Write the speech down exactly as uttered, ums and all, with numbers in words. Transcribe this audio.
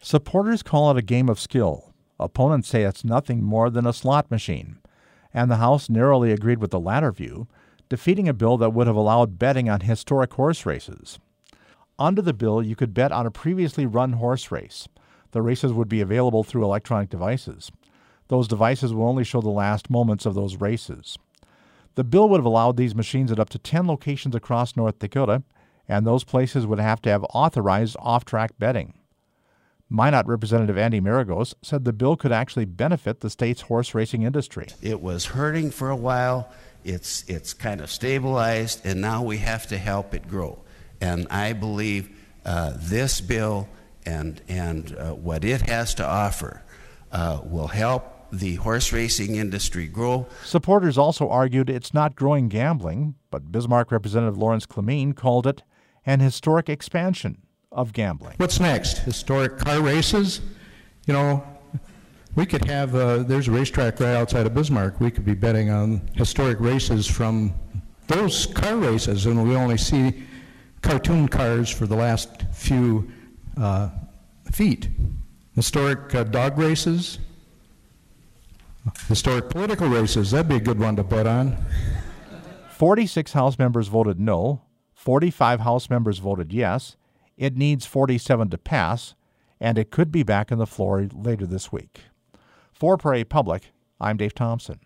Supporters call it a game of skill. Opponents say it's nothing more than a slot machine. And the House narrowly agreed with the latter view, defeating a bill that would have allowed betting on historic horse races. Under the bill, you could bet on a previously run horse race. The races would be available through electronic devices. Those devices will only show the last moments of those races. The bill would have allowed these machines at up to ten locations across North Dakota, and those places would have to have authorized off-track betting. Minot Representative Andy Maragos said the bill could actually benefit the state's horse racing industry. It was hurting for a while. It's it's kind of stabilized, and now we have to help it grow. And I believe uh, this bill and and uh, what it has to offer uh, will help the horse racing industry grow. Supporters also argued it's not growing gambling, but Bismarck Representative Lawrence Clemeen called it an historic expansion of gambling. What's next? Historic car races? You know, we could have, uh, there's a racetrack right outside of Bismarck. We could be betting on historic races from those car races, and we only see cartoon cars for the last few uh, feet. Historic uh, dog races, historic political races, that'd be a good one to bet on. forty-six House members voted no, forty-five House members voted yes. It needs forty-seven to pass, and it could be back on the floor later this week. For Prairie Public, I'm Dave Thompson.